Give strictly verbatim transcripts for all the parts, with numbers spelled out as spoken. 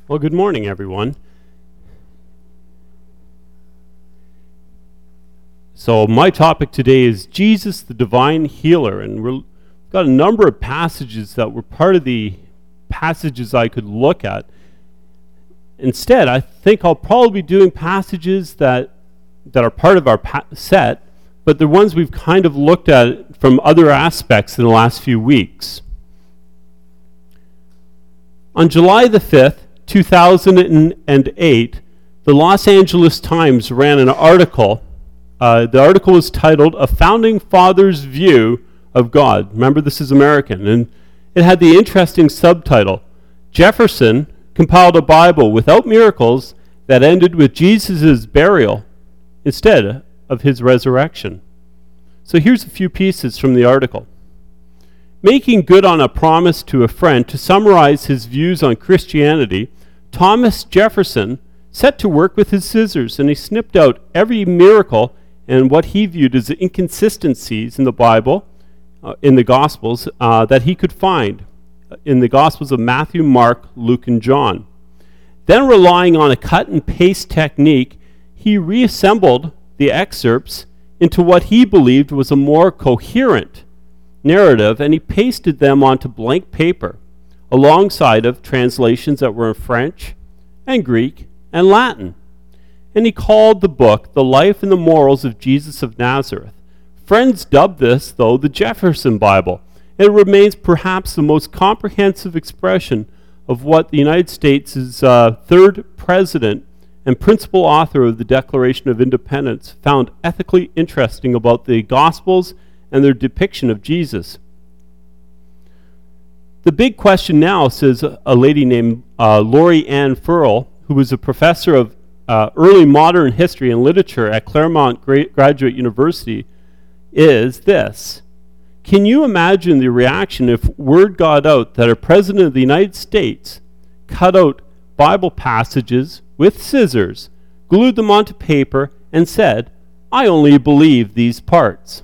Well, good morning, everyone. So my topic today is Jesus, the divine healer, and we've got a number of passages that were part of the passages I could look at. Instead, I think I'll probably be doing passages that that are part of our pa- set, but the ones we've kind of looked at from other aspects in the last few weeks. On July the fifth, two thousand eight, the Los Angeles Times ran an article. Uh, the article was titled, "A Founding Father's View of God." Remember, this is American. And it had the interesting subtitle, "Jefferson compiled a Bible without miracles that ended with Jesus' burial instead of his resurrection." So here's a few pieces from the article. Making good on a promise to a friend to summarize his views on Christianity, Thomas Jefferson set to work with his scissors, and he snipped out every miracle and what he viewed as inconsistencies in the Bible, uh, in the Gospels, uh, that he could find in the Gospels of Matthew, Mark, Luke, and John. Then, relying on a cut and paste technique, he reassembled the excerpts into what he believed was a more coherent narrative, and he pasted them onto blank paper, alongside of translations that were in French and Greek and Latin. And he called the book The Life and the Morals of Jesus of Nazareth. Friends dubbed this, though, the Jefferson Bible. It remains perhaps the most comprehensive expression of what the United States' uh, third president and principal author of the Declaration of Independence found ethically interesting about the Gospels and their depiction of Jesus. The big question now, says a lady named uh, Lori Ann Furl, who was a professor of uh, early modern history and literature at Claremont Gra- Graduate University, is this. Can you imagine the reaction if word got out that a president of the United States cut out Bible passages with scissors, glued them onto paper, and said, "I only believe these parts"?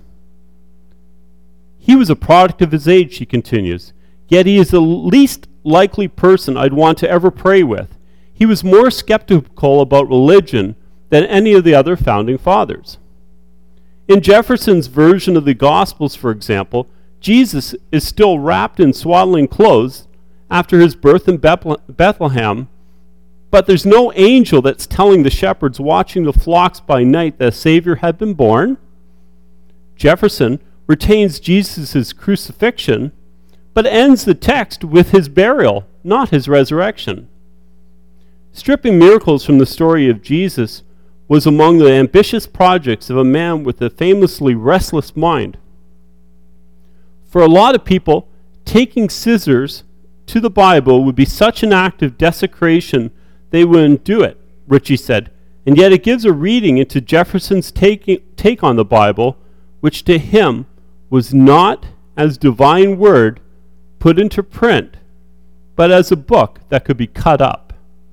He was a product of his age, she continues, yet he is the least likely person I'd want to ever pray with. He was more skeptical about religion than any of the other founding fathers. In Jefferson's version of the Gospels, for example, Jesus is still wrapped in swaddling clothes after his birth in Bethlehem, but there's no angel that's telling the shepherds watching the flocks by night that a Savior had been born. Jefferson retains Jesus' crucifixion, but ends the text with his burial, not his resurrection. Stripping miracles from the story of Jesus was among the ambitious projects of a man with a famously restless mind. For a lot of people, taking scissors to the Bible would be such an act of desecration they wouldn't do it, Ritchie said, and yet it gives a reading into Jefferson's taking, take on the Bible, which to him was not as divine word put into print, but as a book that could be cut up.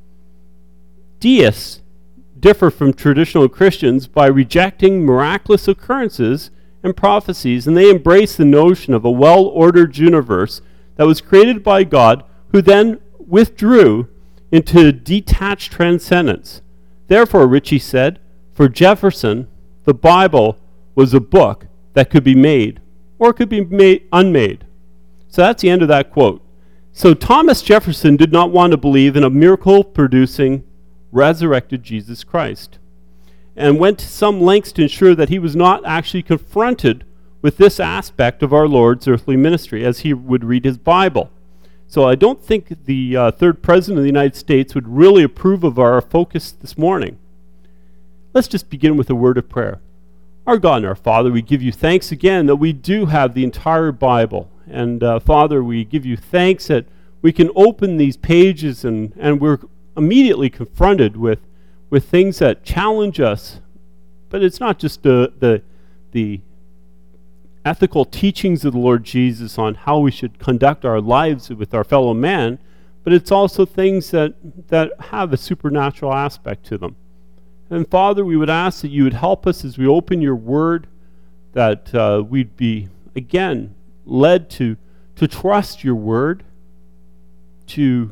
Deists differ from traditional Christians by rejecting miraculous occurrences and prophecies, and they embrace the notion of a well-ordered universe that was created by God, who then withdrew into detached transcendence. Therefore, Ritchie said, for Jefferson, the Bible was a book that could be made or could be made unmade. So that's the end of that quote. So Thomas Jefferson did not want to believe in a miracle-producing, resurrected Jesus Christ, and went to some lengths to ensure that he was not actually confronted with this aspect of our Lord's earthly ministry as he would read his Bible. So I don't think the uh, third president of the United States would really approve of our focus this morning. Let's just begin with a word of prayer. Our God and our Father, we give you thanks again that we do have the entire Bible. And uh, Father, we give you thanks that we can open these pages and, and we're immediately confronted with, with things that challenge us. But it's not just the, the, the ethical teachings of the Lord Jesus on how we should conduct our lives with our fellow man, but it's also things that, that have a supernatural aspect to them. And Father, we would ask that you would help us as we open your word, that uh, we'd be, again, led to, to trust your word, to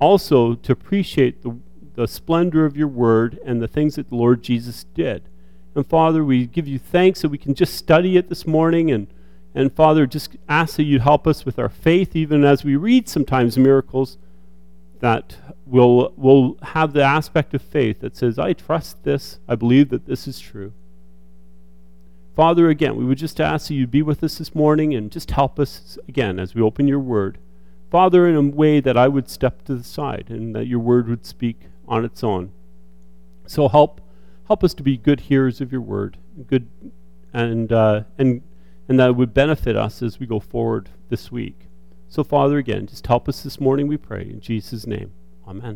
also to appreciate the, the splendor of your word and the things that the Lord Jesus did. And Father, we give you thanks that we can just study it this morning, and, and Father, just ask that you'd help us with our faith, even as we read sometimes miracles, that we'll, we'll have the aspect of faith that says, I trust this, I believe that this is true. Father, again, we would just ask that you be with us this morning and just help us again as we open your word. Father, in a way that I would step to the side and that your word would speak on its own. So help help us to be good hearers of your word, good and uh, and and that it would benefit us as we go forward this week. So Father, again, just help us this morning, we pray, in Jesus' name. Amen.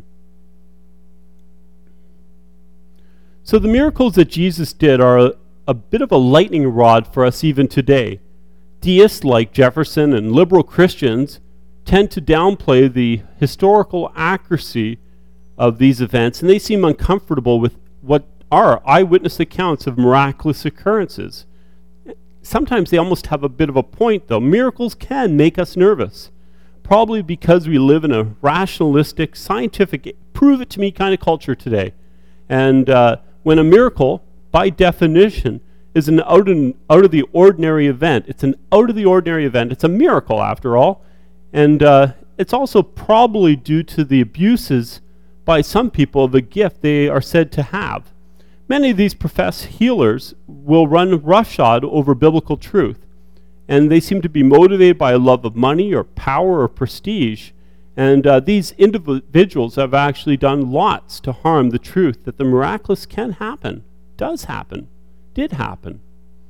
So the miracles that Jesus did are a, a bit of a lightning rod for us even today. Deists like Jefferson and liberal Christians tend to downplay the historical accuracy of these events, and they seem uncomfortable with what are eyewitness accounts of miraculous occurrences. Sometimes they almost have a bit of a point, though. Miracles can make us nervous, probably because we live in a rationalistic, scientific, prove-it-to-me kind of culture today. And uh, when a miracle, by definition, is an out, in, out of the ordinary event, it's an out of the ordinary event. It's a miracle, after all. And uh, it's also probably due to the abuses by some people of a gift they are said to have. Many of these professed healers will run roughshod over biblical truth, and they seem to be motivated by a love of money or power or prestige. And uh, these individuals have actually done lots to harm the truth that the miraculous can happen, does happen, did happen.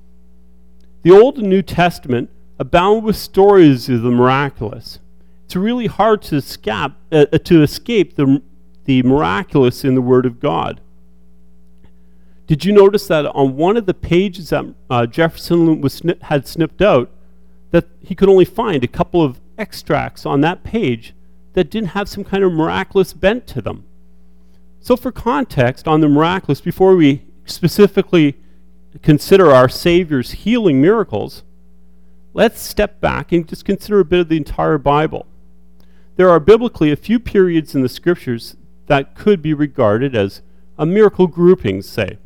The Old and New Testament abound with stories of the miraculous. It's really hard to escape, uh, to escape the, the miraculous in the Word of God. Did you notice that on one of the pages that uh, Jefferson was sni- had snipped out, that he could only find a couple of extracts on that page that didn't have some kind of miraculous bent to them? So for context on the miraculous, before we specifically consider our Savior's healing miracles, let's step back and just consider a bit of the entire Bible. There are biblically a few periods in the Scriptures that could be regarded as a miracle groupings, say.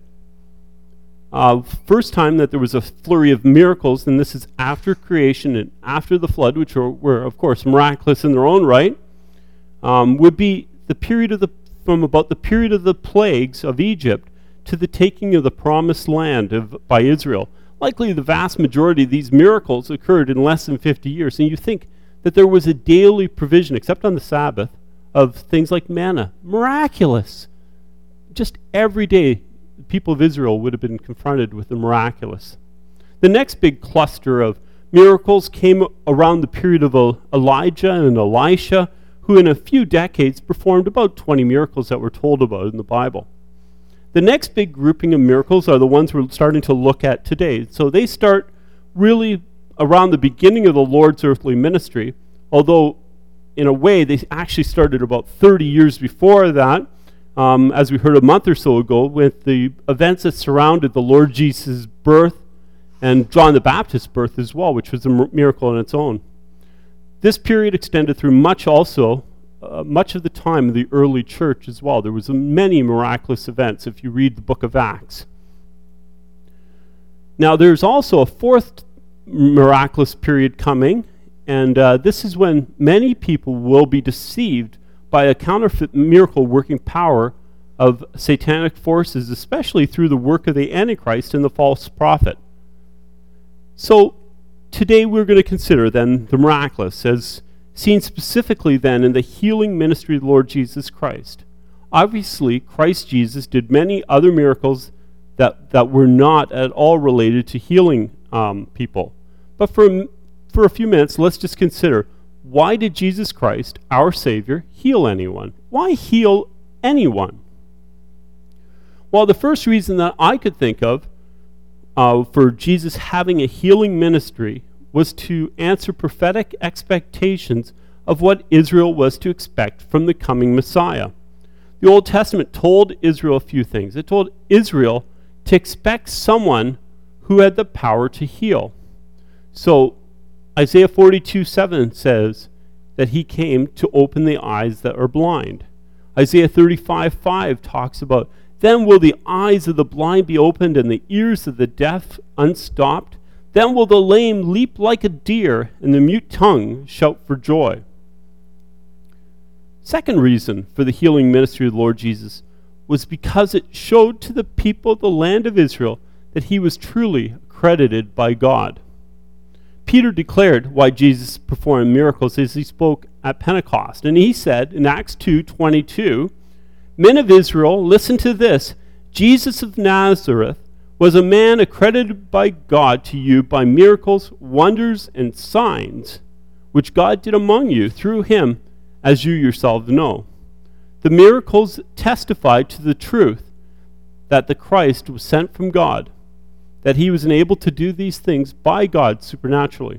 Uh, first time that there was a flurry of miracles, and this is after creation and after the flood, which were, were of course, miraculous in their own right, um, would be the period of the from about the period of the plagues of Egypt to the taking of the promised land of, by Israel. Likely the vast majority of these miracles occurred in less than fifty years, and you think that there was a daily provision, except on the Sabbath, of things like manna. Miraculous. Just every day, the people of Israel would have been confronted with the miraculous. The next big cluster of miracles came around the period of Elijah and Elisha, who in a few decades performed about twenty miracles that we're told about in the Bible. The next big grouping of miracles are the ones we're starting to look at today. So they start really around the beginning of the Lord's earthly ministry, although in a way they actually started about thirty years before that, um, as we heard a month or so ago, with the events that surrounded the Lord Jesus' birth and John the Baptist's birth as well, which was a miracle in its own. This period extended through much also, uh, much of the time of the early church as well. There was many miraculous events if you read the book of Acts. Now there's also a fourth miraculous period coming, and uh, this is when many people will be deceived by a counterfeit miracle working power of satanic forces, especially through the work of the Antichrist and the false prophet. So today we're going to consider then the miraculous as seen specifically then in the healing ministry of the Lord Jesus Christ. Obviously, Christ Jesus did many other miracles that, that were not at all related to healing um, people. But for, for a few minutes, let's just consider, why did Jesus Christ, our Savior, heal anyone? Why heal anyone? Well, the first reason that I could think of uh, for Jesus having a healing ministry was to answer prophetic expectations of what Israel was to expect from the coming Messiah. The Old Testament told Israel a few things. It told Israel to expect someone who had the power to heal. So Isaiah forty-two seven says that he came to open the eyes that are blind. Isaiah thirty-five five talks about, then will the eyes of the blind be opened and the ears of the deaf unstopped. Then will the lame leap like a deer and the mute tongue shout for joy. Second reason for the healing ministry of the Lord Jesus was because it showed to the people of the land of Israel that he was truly accredited by God. Peter declared why Jesus performed miracles as he spoke at Pentecost. And he said in Acts two twenty-two, men of Israel, listen to this. Jesus of Nazareth was a man accredited by God to you by miracles, wonders, and signs, which God did among you through him, as you yourselves know. The miracles testified to the truth that the Christ was sent from God, that he was enabled to do these things by God supernaturally.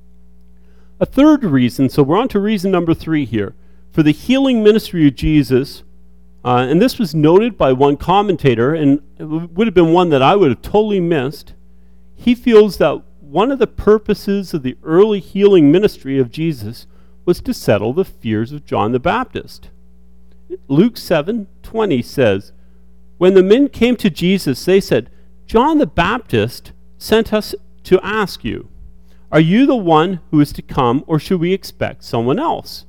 A third reason, so we're on to reason number three here, for the healing ministry of Jesus, uh, and this was noted by one commentator, and it would have been one that I would have totally missed. He feels that one of the purposes of the early healing ministry of Jesus was to settle the fears of John the Baptist. Luke seven twenty says, when the men came to Jesus, they said, John the Baptist sent us to ask you, are you the one who is to come, or should we expect someone else?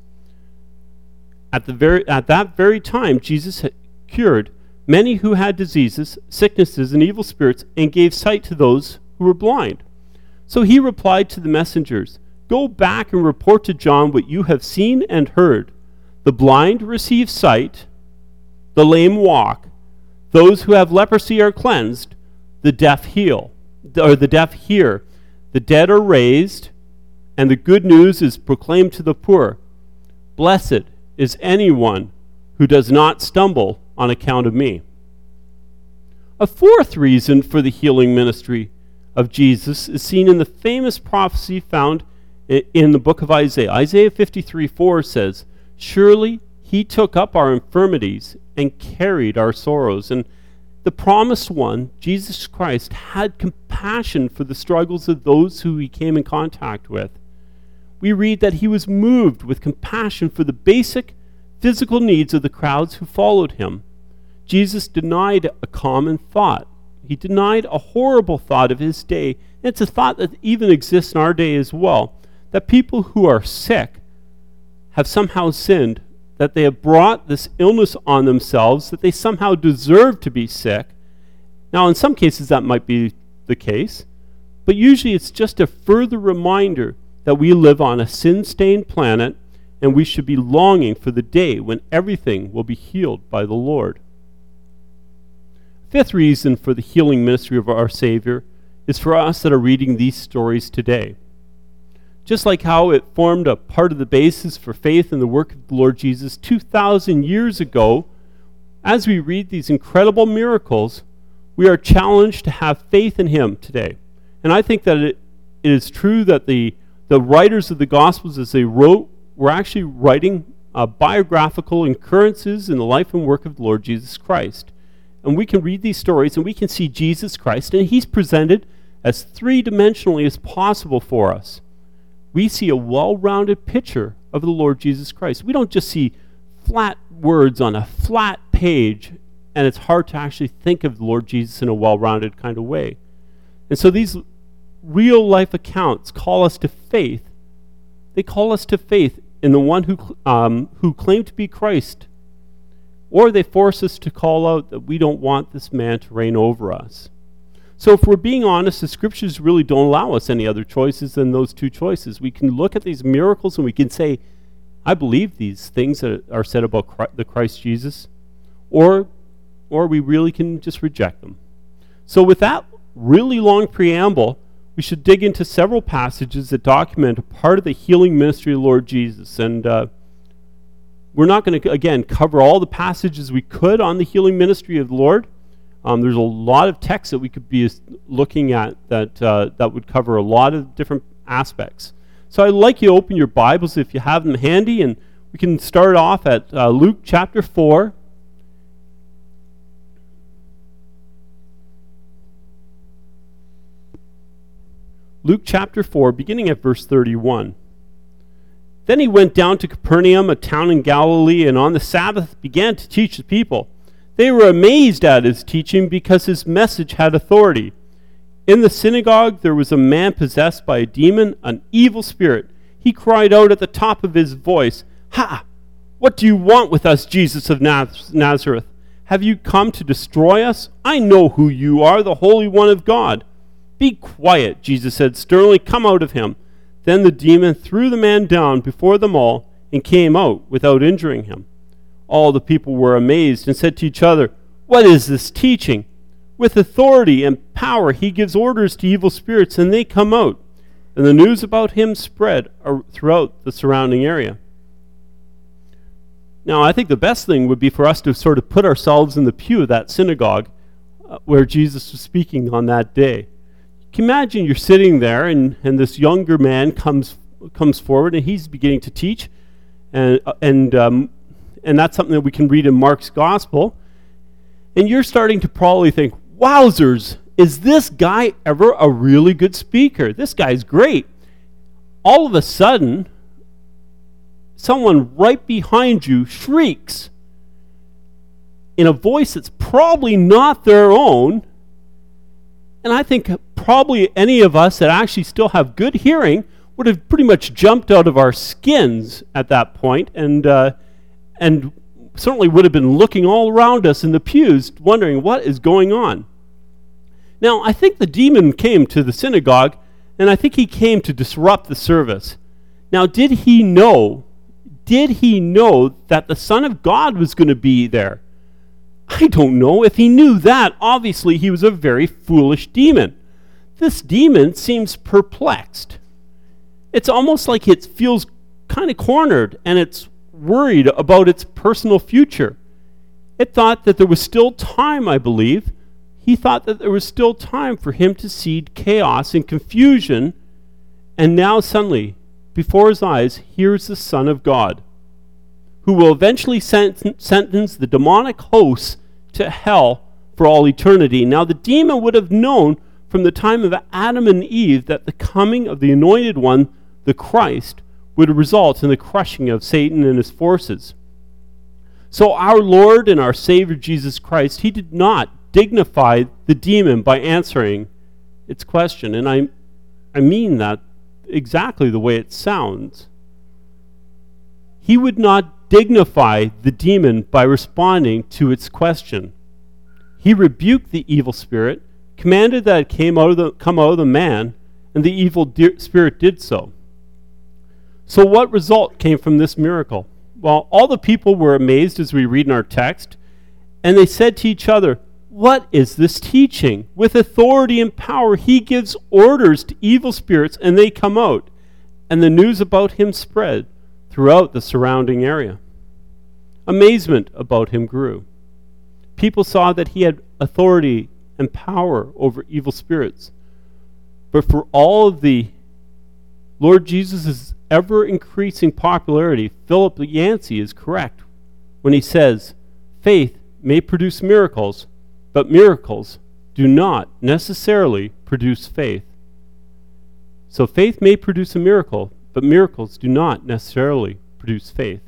At the very at that very time, Jesus had cured many who had diseases, sicknesses, and evil spirits, and gave sight to those who were blind. So he replied to the messengers, go back and report to John what you have seen and heard. The blind receive sight, the lame walk, those who have leprosy are cleansed, the deaf heal, or the deaf hear, the dead are raised, and the good news is proclaimed to the poor. Blessed is anyone who does not stumble on account of me. A fourth reason for the healing ministry of Jesus is seen in the famous prophecy found in the book of Isaiah. Isaiah fifty-three four says, surely he took up our infirmities and carried our sorrows. And the promised one, Jesus Christ, had compassion for the struggles of those who he came in contact with. We read that he was moved with compassion for the basic physical needs of the crowds who followed him. Jesus denied a common thought. He denied a horrible thought of his day. And it's a thought that even exists in our day as well, that people who are sick have somehow sinned, that they have brought this illness on themselves, that they somehow deserve to be sick. Now, in some cases, that might be the case, but usually it's just a further reminder that we live on a sin-stained planet, and we should be longing for the day when everything will be healed by the Lord. Fifth reason for the healing ministry of our Savior is for us that are reading these stories today. Just like how it formed a part of the basis for faith in the work of the Lord Jesus two thousand years ago, as we read these incredible miracles, we are challenged to have faith in him today. And I think that it, it is true that the, the writers of the Gospels, as they wrote, were actually writing uh, biographical occurrences in the life and work of the Lord Jesus Christ. And we can read these stories and we can see Jesus Christ, and he's presented as three-dimensionally as possible for us. We see a well-rounded picture of the Lord Jesus Christ. We don't just see flat words on a flat page, and it's hard to actually think of the Lord Jesus in a well-rounded kind of way. And so these real-life accounts call us to faith. They call us to faith in the one who, um, who claimed to be Christ, or they force us to call out that we don't want this man to reign over us. So if we're being honest, the scriptures really don't allow us any other choices than those two choices. We can look at these miracles and we can say, I believe these things that are said about Christ, the Christ Jesus, or, or we really can just reject them. So with that really long preamble, we should dig into several passages that document a part of the healing ministry of the Lord Jesus. And uh, we're not going to, again, cover all the passages we could on the healing ministry of the Lord. Um, there's a lot of text that we could be looking at that uh, that would cover a lot of different aspects. So I'd like you to open your Bibles if you have them handy, and we can start off at uh, Luke chapter four. Luke chapter four, beginning at verse thirty-one. Then he went down to Capernaum, a town in Galilee, and on the Sabbath began to teach the people. They were amazed at his teaching because his message had authority. In the synagogue there was a man possessed by a demon, an evil spirit. He cried out at the top of his voice, "Ha! What do you want with us, Jesus of Naz- Nazareth? Have you come to destroy us? I know who you are, the Holy One of God." "Be quiet," Jesus said sternly. "Come out of him." Then the demon threw the man down before them all and came out without injuring him. All the people were amazed and said to each other, "What is this teaching? With authority and power he gives orders to evil spirits, and they come out." And the news about him spread throughout the surrounding area. Now, I think the best thing would be for us to sort of put ourselves in the pew of that synagogue uh, where Jesus was speaking on that day. Can you imagine you're sitting there, and, and this younger man comes comes forward, and he's beginning to teach, and uh, and um, and that's something that we can read in Mark's Gospel. And you're starting to probably think, "Wowzers, is this guy ever a really good speaker? This guy's great." All of a sudden, someone right behind you shrieks in a voice that's probably not their own. And I think probably any of us that actually still have good hearing would have pretty much jumped out of our skins at that point, and uh, and certainly would have been looking all around us in the pews, wondering what is going on. Now, I think the demon came to the synagogue, and I think he came to disrupt the service. Now, did he know, did he know that the Son of God was going to be there? I don't know. If he knew that, obviously he was a very foolish demon. This demon seems perplexed. It's almost like it feels kind of cornered, and it's worried about its personal future. It thought that there was still time, I believe. He thought that there was still time for him to seed chaos and confusion, and now suddenly, before his eyes, here's the Son of God, who will eventually sent- sentence the demonic hosts to hell for all eternity. Now, the demon would have known from the time of Adam and Eve that the coming of the Anointed One, the Christ, would result in the crushing of Satan and his forces. So our Lord and our Savior Jesus Christ, he did not dignify the demon by answering its question. And I, I mean that exactly the way it sounds. He would not dignify the demon by responding to its question. He rebuked the evil spirit, commanded that it came out of the, come out of the man, and the evil de- spirit did so. So what result came from this miracle? Well, all the people were amazed, as we read in our text, and they said to each other, "What is this teaching? With authority and power he gives orders to evil spirits, and they come out." And the news about him spread throughout the surrounding area. Amazement about him grew. People saw that he had authority and power over evil spirits. But for all of the Lord Jesus' ever-increasing popularity, Philip Yancey is correct when he says, "Faith may produce miracles, but miracles do not necessarily produce faith." So faith may produce a miracle, but miracles do not necessarily produce faith.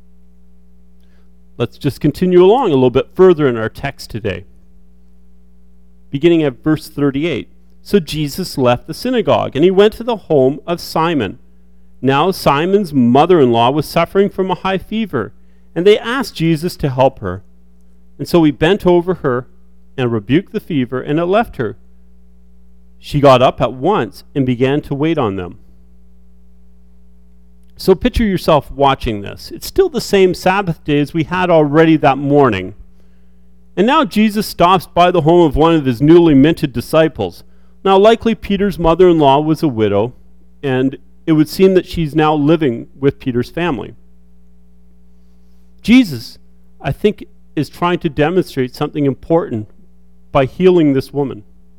Let's just continue along a little bit further in our text today. Beginning at verse thirty-eight. So Jesus left the synagogue, and he went to the home of Simon. Now Simon's mother-in-law was suffering from a high fever, and they asked Jesus to help her. And so he bent over her and rebuked the fever, and it left her. She got up at once and began to wait on them. So picture yourself watching this. It's still the same Sabbath day as we had already that morning. And now Jesus stops by the home of one of his newly minted disciples. Now likely Peter's mother-in-law was a widow, and it would seem that she's now living with Peter's family. Jesus, I think, is trying to demonstrate something important by healing this woman.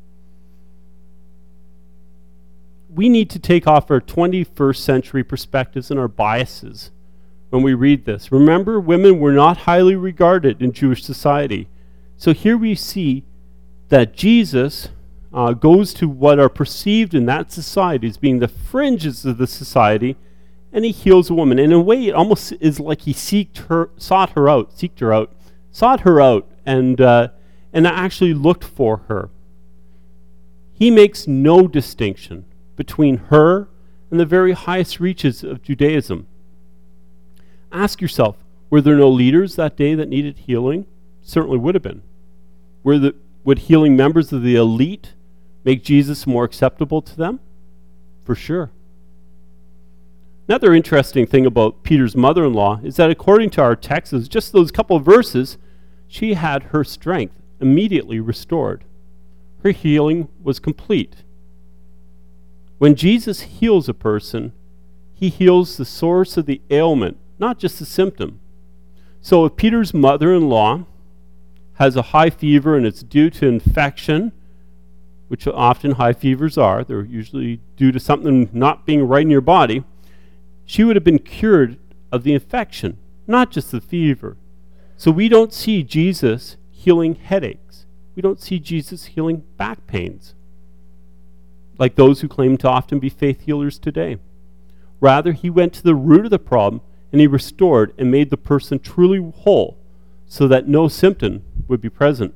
We need to take off our twenty-first century perspectives and our biases when we read this. Remember, women were not highly regarded in Jewish society. So here we see that Jesus uh, goes to what are perceived in that society as being the fringes of the society, and he heals a woman. And in a way, it almost is like he seeked her, sought her out, seeked her out, sought her out, and uh, and actually looked for her. He makes no distinction between her and the very highest reaches of Judaism. Ask yourself, were there no leaders that day that needed healing? Certainly would have been. Were the, would healing members of the elite make Jesus more acceptable to them? For sure. Another interesting thing about Peter's mother-in-law is that according to our texts, just those couple of verses, she had her strength immediately restored. Her healing was complete. When Jesus heals a person, he heals the source of the ailment, not just the symptom. So if Peter's mother-in-law has a high fever and it's due to infection, which often high fevers are, they're usually due to something not being right in your body, she would have been cured of the infection, not just the fever. So we don't see Jesus healing headaches. We don't see Jesus healing back pains, like those who claim to often be faith healers today. Rather, he went to the root of the problem, and he restored and made the person truly whole so that no symptom would be present.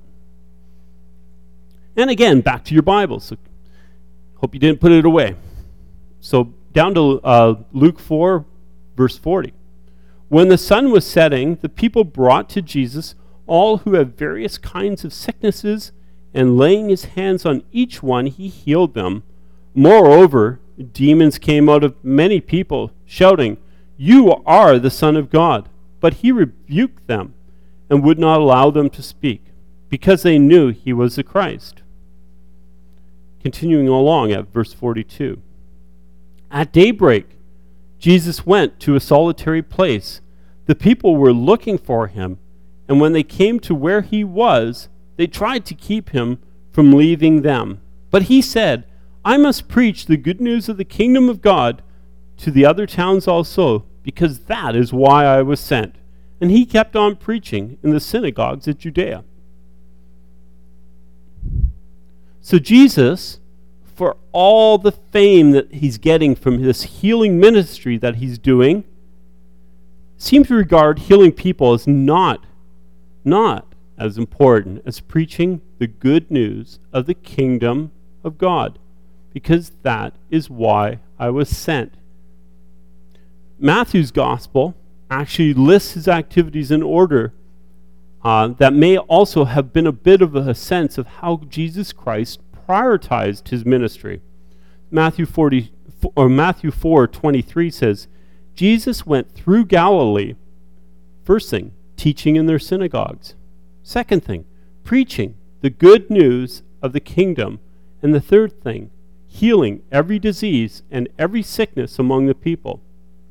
And again, back to your Bibles. So hope you didn't put it away. So down to uh, Luke four, verse forty. When the sun was setting, the people brought to Jesus all who have various kinds of sicknesses, and laying his hands on each one, he healed them. Moreover, demons came out of many people, shouting, "You are the Son of God." But he rebuked them and would not allow them to speak, because they knew he was the Christ. Continuing along at verse forty-two. At daybreak, Jesus went to a solitary place. The people were looking for him, and when they came to where he was, they tried to keep him from leaving them. But he said, "I must preach the good news of the kingdom of God to the other towns also, because that is why I was sent." And he kept on preaching in the synagogues of Judea. So Jesus, for all the fame that he's getting from this healing ministry that he's doing, seems to regard healing people as not, not as important as preaching the good news of the kingdom of God, because that is why I was sent. Matthew's gospel actually lists his activities in order uh, that may also have been a bit of a sense of how Jesus Christ prioritized his ministry. Matthew forty or Matthew four twenty-three says, Jesus went through Galilee. First thing, teaching in their synagogues. Second thing, preaching the good news of the kingdom. And the third thing, healing every disease and every sickness among the people.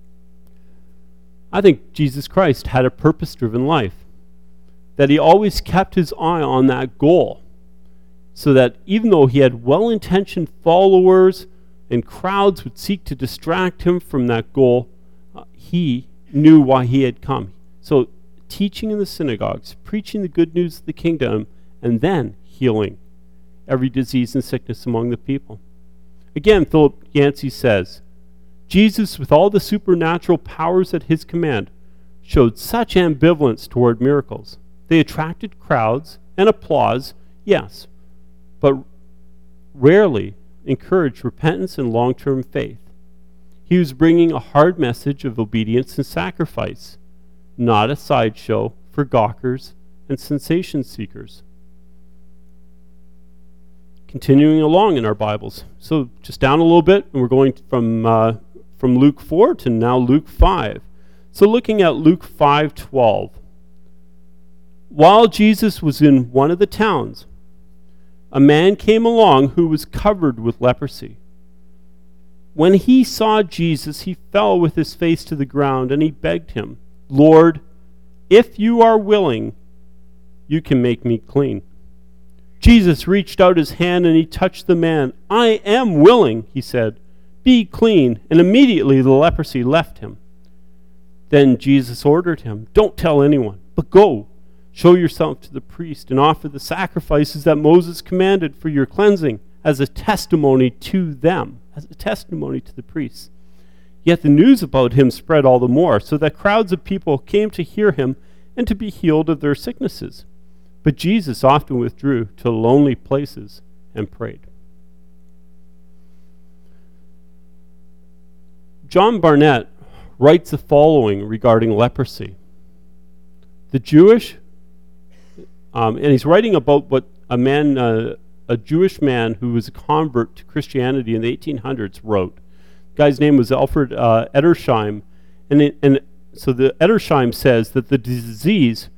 I think Jesus Christ had a purpose-driven life, that he always kept his eye on that goal, so that even though he had well-intentioned followers and crowds would seek to distract him from that goal, uh, he knew why he had come. So teaching in the synagogues, preaching the good news of the kingdom, and then healing every disease and sickness among the people. Again, Philip Yancey says, Jesus, with all the supernatural powers at his command, showed such ambivalence toward miracles. They attracted crowds and applause, yes, but rarely encouraged repentance and long-term faith. He was bringing a hard message of obedience and sacrifice, not a sideshow for gawkers and sensation seekers. Continuing along in our Bibles. So just down a little bit, and we're going from uh, from Luke four to now Luke five. So looking at Luke five twelve. While Jesus was in one of the towns, a man came along who was covered with leprosy. When he saw Jesus, he fell with his face to the ground, and he begged him, "Lord, if you are willing, you can make me clean." Jesus reached out his hand and he touched the man. "I am willing," he said. "Be clean." And immediately the leprosy left him. Then Jesus ordered him, "Don't tell anyone, but go, show yourself to the priest and offer the sacrifices that Moses commanded for your cleansing as a testimony to them," as a testimony to the priests. Yet the news about him spread all the more, so that crowds of people came to hear him and to be healed of their sicknesses. But Jesus often withdrew to lonely places and prayed. John Barnett writes the following regarding leprosy. The Jewish, um, and he's writing about what a man, uh, a Jewish man who was a convert to Christianity in the eighteen hundreds wrote. The guy's name was Alfred uh, Edersheim, and, it, and so the Edersheim says that the disease,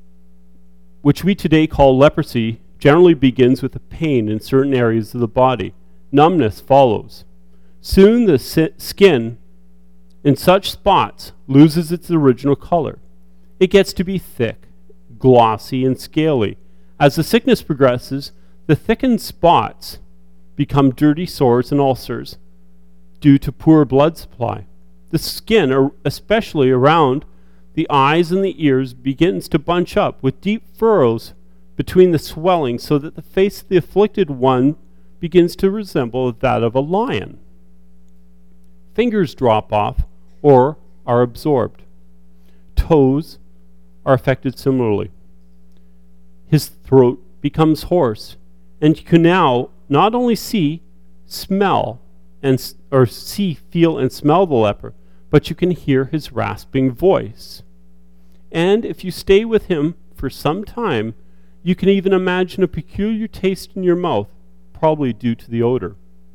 which we today call leprosy, generally begins with a pain in certain areas of the body. Numbness follows. Soon the si- skin in such spots loses its original color. It gets to be thick, glossy, and scaly. As the sickness progresses, the thickened spots become dirty sores and ulcers due to poor blood supply. The skin, especially around the eyes and the ears, begins to bunch up with deep furrows between the swelling, so that the face of the afflicted one begins to resemble that of a lion. Fingers drop off or are absorbed. Toes are affected similarly. His throat becomes hoarse, and you can now not only see, smell, and or see, feel, and smell the leper, but you can hear his rasping voice. And if you stay with him for some time, you can even imagine a peculiar taste in your mouth, probably due to the odor.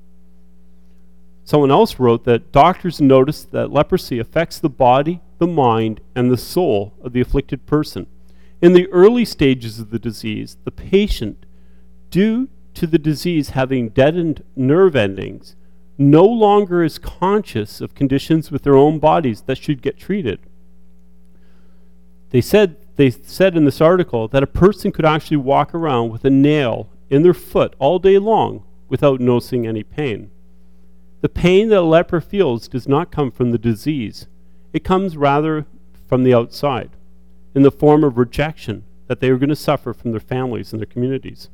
Someone else wrote that doctors noticed that leprosy affects the body, the mind, and the soul of the afflicted person. In the early stages of the disease, the patient, due to the disease having deadened nerve endings, no longer is conscious of conditions with their own bodies that should get treated. They said, they said in this article that a person could actually walk around with a nail in their foot all day long without noticing any pain. The pain that a leper feels does not come from the disease. It comes rather from the outside, in the form of rejection that they are going to suffer from their families and their communities.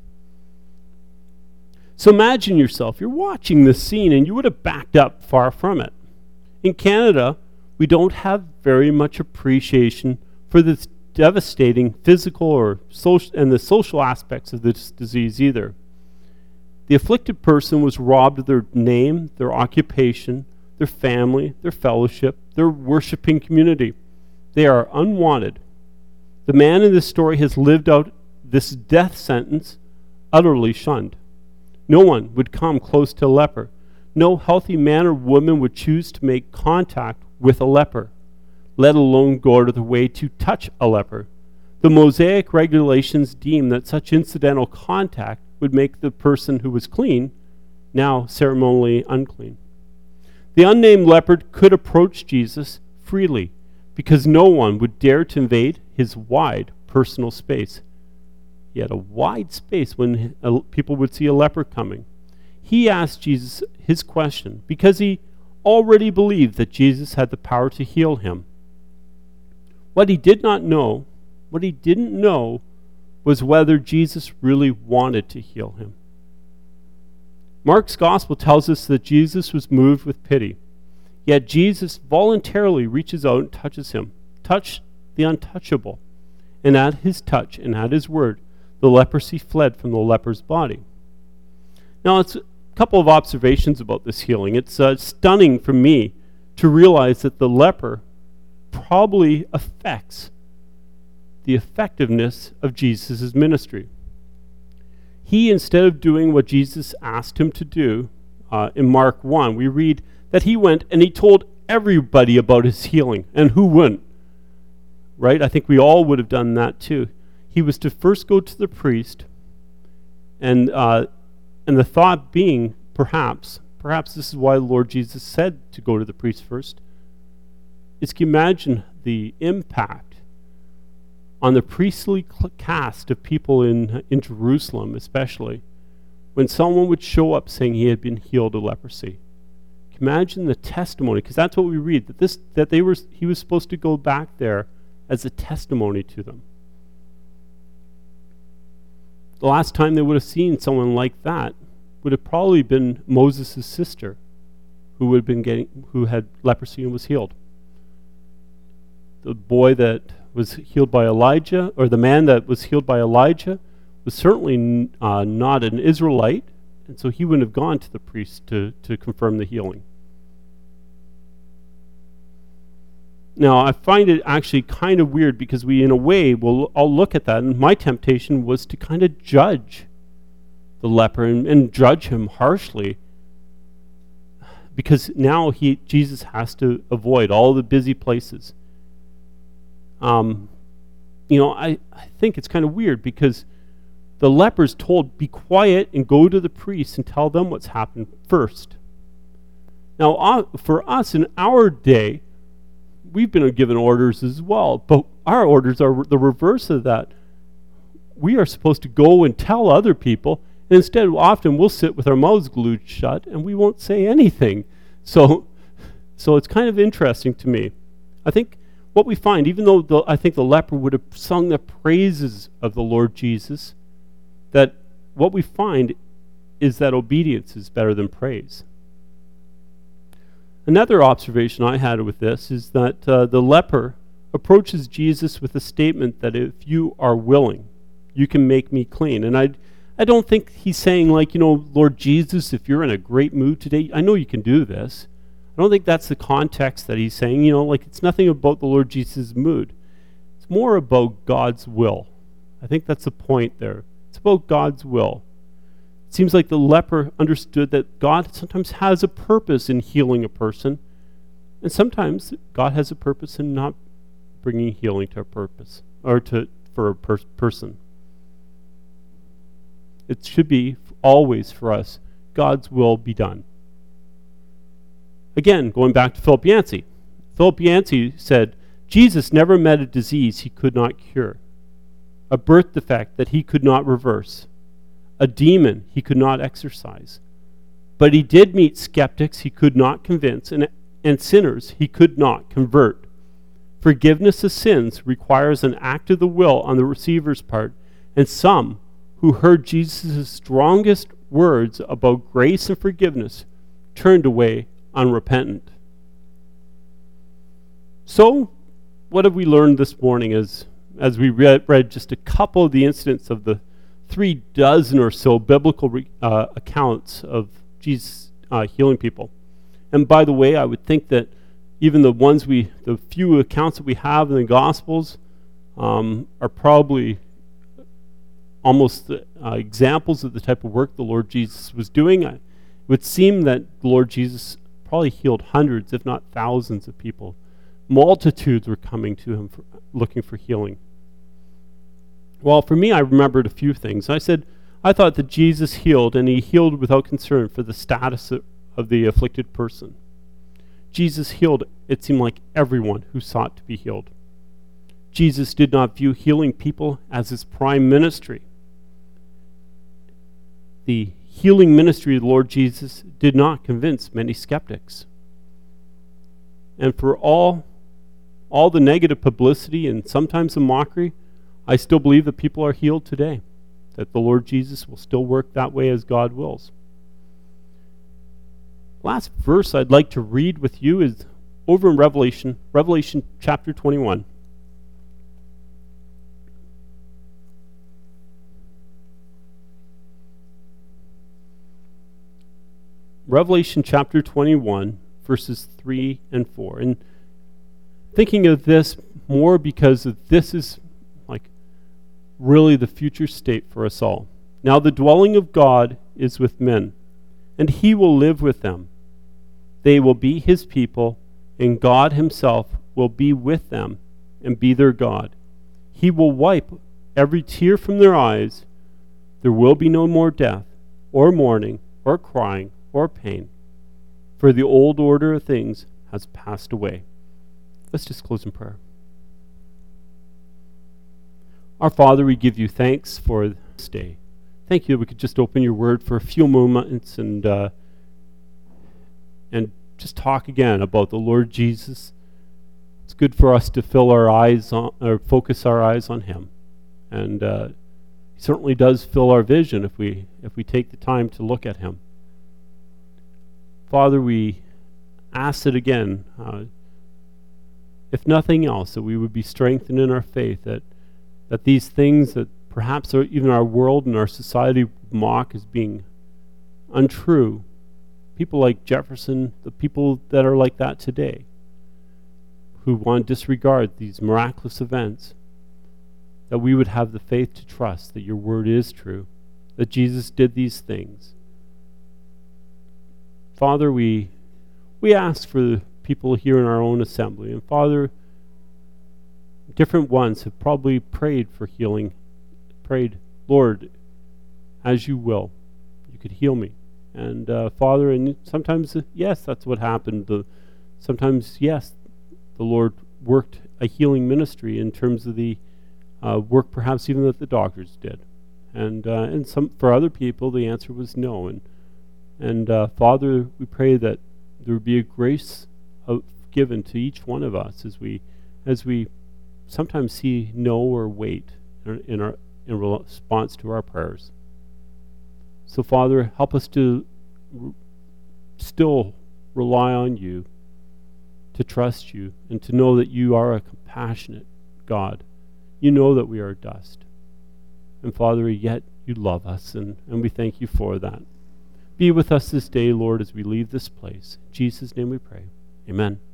So imagine yourself, you're watching this scene and you would have backed up far from it. In Canada, we don't have very much appreciation for this devastating physical or social and the social aspects of this disease either. The afflicted person was robbed of their name, their occupation, their family, their fellowship, their worshiping community. They are unwanted. The man in this story has lived out this death sentence utterly shunned. No one would come close to a leper. No healthy man or woman would choose to make contact with a leper, let alone go out of the way to touch a leper. The Mosaic regulations deem that such incidental contact would make the person who was clean now ceremonially unclean. The unnamed leper could approach Jesus freely because no one would dare to invade his wide personal space. He had a wide space when people would see a leper coming. He asked Jesus his question because he already believed that Jesus had the power to heal him. What he did not know, what he didn't know, was whether Jesus really wanted to heal him. Mark's gospel tells us that Jesus was moved with pity, yet Jesus voluntarily reaches out and touches him, touched the untouchable, and at his touch and at his word, the leprosy fled from the leper's body. Now, it's a couple of observations about this healing. It's uh, stunning for me to realize that the leper probably affects the effectiveness of Jesus' ministry. He, instead of doing what Jesus asked him to do, uh, in Mark one, we read that he went and he told everybody about his healing. And who wouldn't? Right? I think we all would have done that too. He was to first go to the priest, and uh, and the thought being, perhaps, perhaps this is why the Lord Jesus said to go to the priest first, is can you imagine the impact on the priestly caste of people in, in Jerusalem, especially, when someone would show up saying he had been healed of leprosy. Imagine the testimony, because that's what we read, that this that they were he was supposed to go back there as a testimony to them. The last time they would have seen someone like that would have probably been Moses' sister, who had been getting, who had leprosy and was healed. The boy that was healed by Elijah, or the man that was healed by Elijah, was certainly uh, not an Israelite, and so he wouldn't have gone to the priest to, to confirm the healing. Now, I find it actually kind of weird because we, in a way, will all look at that, and my temptation was to kind of judge the leper and, and judge him harshly, because now he Jesus has to avoid all the busy places. Um, you know, I, I think it's kind of weird because the leper's told, be quiet and go to the priest and tell them what's happened first. Now, uh, for us in our day, we've been given orders as well, but our orders are the reverse of that. We are supposed to go and tell other people, and instead often we'll sit with our mouths glued shut and we won't say anything. So so it's kind of interesting to me. I think what we find, even though the, I think the leper would have sung the praises of the Lord Jesus, that what we find is that obedience is better than praise. Another observation I had with this is that uh, the leper approaches Jesus with a statement that if you are willing, you can make me clean. And I I don't think he's saying like, you know, Lord Jesus, if you're in a great mood today, I know you can do this. I don't think that's the context that he's saying. You know, like it's nothing about the Lord Jesus' mood. It's more about God's will. I think that's the point there. It's about God's will. It seems like the leper understood that God sometimes has a purpose in healing a person, and sometimes God has a purpose in not bringing healing to a purpose, or to for a per- person. It should be always for us, God's will be done. Again, going back to Philip Yancey. Philip Yancey said, Jesus never met a disease he could not cure, a birth defect that he could not reverse, a demon he could not exorcise. But he did meet skeptics he could not convince, and, and sinners he could not convert. Forgiveness of sins requires an act of the will on the receiver's part, and some who heard Jesus' strongest words about grace and forgiveness turned away unrepentant. So, what have we learned this morning as, as we read, read just a couple of the incidents of the three dozen or so biblical re, uh, accounts of Jesus uh, healing people? And by the way, I would think that even the ones we, the few accounts that we have in the Gospels um, are probably almost uh, examples of the type of work the Lord Jesus was doing. It would seem that the Lord Jesus probably healed hundreds, if not thousands of people. Multitudes were coming to him for, looking for healing. Well, for me, I remembered a few things. I said, I thought that Jesus healed, and he healed without concern for the status of, of the afflicted person. Jesus healed, it seemed like, everyone who sought to be healed. Jesus did not view healing people as his prime ministry. The healing ministry of the Lord Jesus did not convince many skeptics. And for all, all the negative publicity and sometimes the mockery, I still believe that people are healed today, that the Lord Jesus will still work that way as God wills. Last verse I'd like to read with you is over in Revelation, Revelation chapter twenty-one. Revelation chapter twenty-one, verses three and four. And thinking of this more because of this is like really the future state for us all. Now the dwelling of God is with men, and he will live with them. They will be his people, and God himself will be with them and be their God. He will wipe every tear from their eyes. There will be no more death, or mourning, or crying, or pain, for the old order of things has passed away. Let's just close in prayer. Our Father, we give you thanks for this day. Thank you that we could just open your word for a few moments and uh, and just talk again about the Lord Jesus. It's good for us to fill our eyes on, or focus our eyes on him, and uh, he certainly does fill our vision if we if we take the time to look at him. Father, we ask it again. Uh, if nothing else, that we would be strengthened in our faith, that that these things that perhaps are, even our world and our society mock as being untrue, people like Jefferson, the people that are like that today, who want to disregard these miraculous events, that we would have the faith to trust that your word is true, that Jesus did these things. Father, we we ask for the people here in our own assembly, and Father, different ones have probably prayed for healing, prayed, Lord, as you will, you could heal me. And uh, Father, and sometimes, uh, yes, that's what happened. The, sometimes, yes, the Lord worked a healing ministry in terms of the uh, work perhaps even that the doctors did. And uh, and some for other people, the answer was no. And, and uh, Father, we pray that there would be a grace of, given to each one of us as we as we sometimes see no or wait in, in our in response to our prayers. So Father, help us to r- still rely on you, to trust you, and to know that you are a compassionate God. You know that we are dust. And Father, yet you love us, and, and we thank you for that. Be with us this day, Lord, as we leave this place. In Jesus' name we pray. Amen.